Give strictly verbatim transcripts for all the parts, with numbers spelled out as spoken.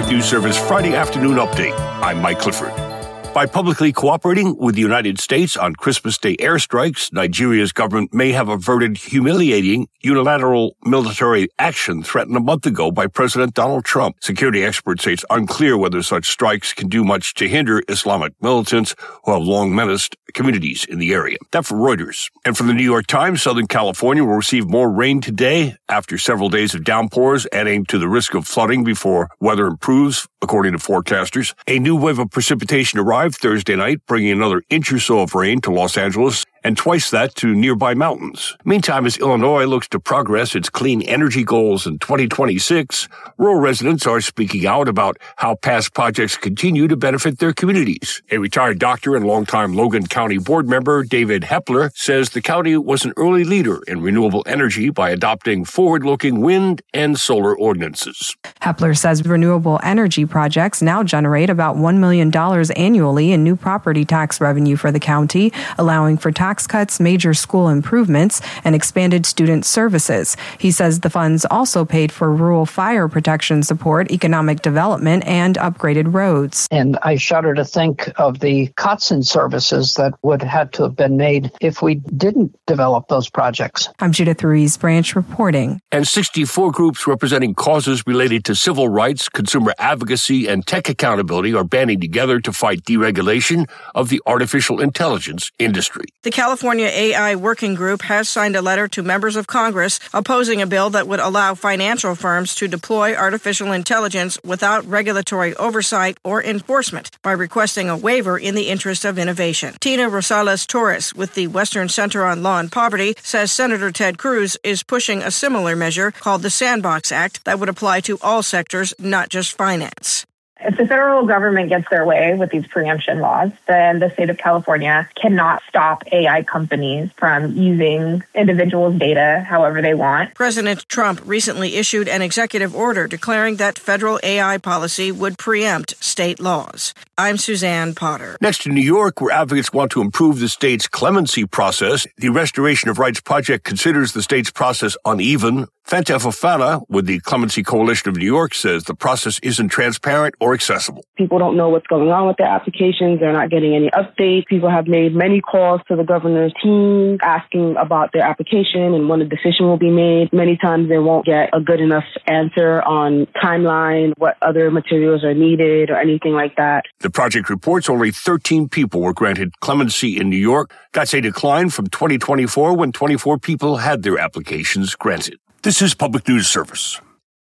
News Service Friday afternoon update. I'm Mike Clifford. By publicly cooperating with the United States on Christmas Day airstrikes, Nigeria's government may have averted humiliating unilateral military action threatened a month ago by President Donald Trump. Security experts say it's unclear whether such strikes can do much to hinder Islamic militants who have long menaced communities in the area. That for Reuters. And from the New York Times, Southern California will receive more rain today after several days of downpours, adding to the risk of flooding before weather improves, according to forecasters. A new wave of precipitation arrived Thursday night, bringing another inch or so of rain to Los Angeles and twice that to nearby mountains. Meantime, as Illinois looks to progress its clean energy goals in twenty twenty-six, rural residents are speaking out about how past projects continue to benefit their communities. A retired doctor and longtime Logan County board member, David Hepler, says the county was an early leader in renewable energy by adopting forward-looking wind and solar ordinances. Hepler says renewable energy projects now generate about one million dollars annually in new property tax revenue for the county, allowing for tax Tax cuts, major school improvements, and expanded student services. He says the funds also paid for rural fire protection support, economic development, and upgraded roads. And I shudder to think of the cuts in services that would have to have been made if we didn't develop those projects. I'm Judith Ruiz Branch reporting. And sixty-four groups representing causes related to civil rights, consumer advocacy, and tech accountability are banding together to fight deregulation of the artificial intelligence industry. The California A I Working Group has signed a letter to members of Congress opposing a bill that would allow financial firms to deploy artificial intelligence without regulatory oversight or enforcement by requesting a waiver in the interest of innovation. Tina Rosales Torres with the Western Center on Law and Poverty says Senator Ted Cruz is pushing a similar measure called the Sandbox Act that would apply to all sectors, not just finance. If the federal government gets their way with these preemption laws, then the state of California cannot stop A I companies from using individuals' data however they want. President Trump recently issued an executive order declaring that federal A I policy would preempt state laws. I'm Suzanne Potter. Next to New York, where advocates want to improve the state's clemency process, the Restoration of Rights Project considers the state's process uneven. Fanta Fofana with the Clemency Coalition of New York says the process isn't transparent or accessible. People don't know what's going on with their applications. They're not getting any updates. People have made many calls to the governor's team asking about their application and when a decision will be made. Many times they won't get a good enough answer on timeline, what other materials are needed or anything like that. The project reports only thirteen people were granted clemency in New York. That's a decline from twenty twenty-four when twenty-four people had their applications granted. This is Public News Service.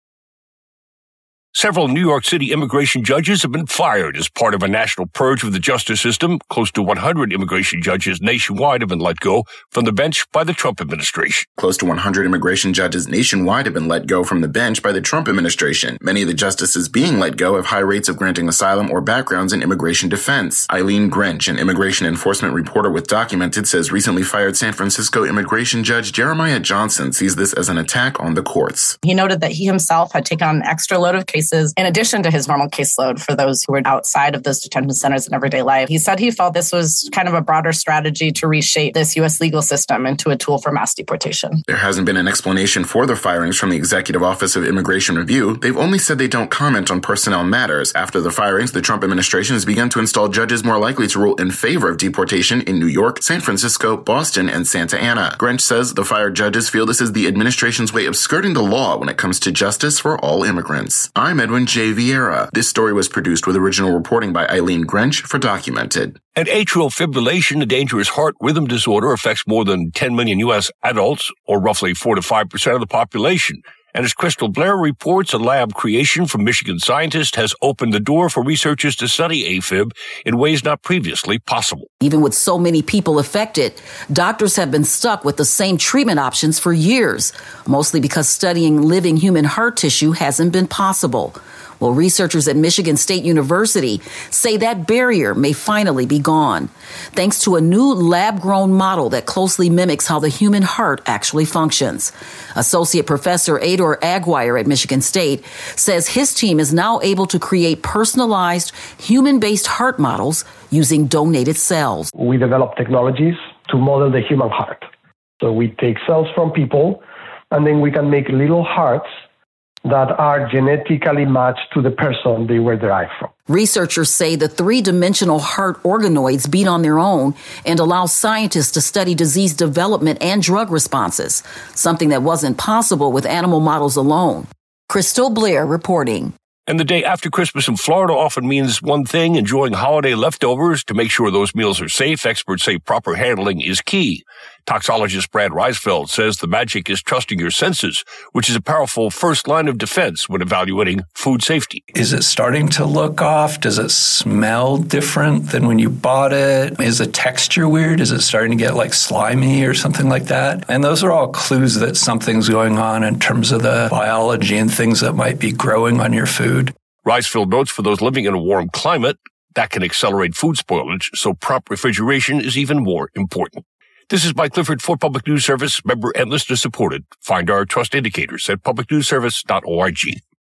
Several New York City immigration judges have been fired as part of a national purge of the justice system. Close to one hundred immigration judges nationwide have been let go from the bench by the Trump administration. Close to one hundred immigration judges nationwide have been let go from the bench by the Trump administration. Many of the justices being let go have high rates of granting asylum or backgrounds in immigration defense. Eileen Grinch, an immigration enforcement reporter with Documented, says recently fired San Francisco immigration judge Jeremiah Johnson sees this as an attack on the courts. He noted that he himself had taken on an extra load of cases in addition to his normal caseload for those who were outside of those detention centers in everyday life. He said he felt this was kind of a broader strategy to reshape this U S legal system into a tool for mass deportation. There hasn't been an explanation for the firings from the Executive Office of Immigration Review. They've only said they don't comment on personnel matters. After the firings, the Trump administration has begun to install judges more likely to rule in favor of deportation in New York, San Francisco, Boston, and Santa Ana. Grinch says the fired judges feel this is the administration's way of skirting the law when it comes to justice for all immigrants. I'm Edwin J. Vieira. This story was produced with original reporting by Eileen Grinch for Documented. And atrial fibrillation, a dangerous heart rhythm disorder, affects more than ten million U S adults, or roughly four to five percent of the population. And as Crystal Blair reports, a lab creation from Michigan scientists has opened the door for researchers to study AFib in ways not previously possible. Even with so many people affected, doctors have been stuck with the same treatment options for years, mostly because studying living human heart tissue hasn't been possible. Well, researchers at Michigan State University say that barrier may finally be gone, thanks to a new lab-grown model that closely mimics how the human heart actually functions. Associate Professor Ador Aguirre at Michigan State says his team is now able to create personalized, human-based heart models using donated cells. We develop technologies to model the human heart. So we take cells from people, and then we can make little hearts that are genetically matched to the person they were derived from. Researchers say the three-dimensional heart organoids beat on their own and allow scientists to study disease development and drug responses, something that wasn't possible with animal models alone. Crystal Blair reporting. And the day after Christmas in Florida often means one thing, enjoying holiday leftovers. To make sure those meals are safe, experts say proper handling is key. Toxologist Brad Reisfeld says the magic is trusting your senses, which is a powerful first line of defense when evaluating food safety. Is it starting to look off? Does it smell different than when you bought it? Is the texture weird? Is it starting to get like slimy or something like that? And those are all clues that something's going on in terms of the biology and things that might be growing on your food. Reisfeld notes for those living in a warm climate, that can accelerate food spoilage, so prompt refrigeration is even more important. This is Mike Clifford for Public News Service, member and listener supported. Find our trust indicators at public news service dot org.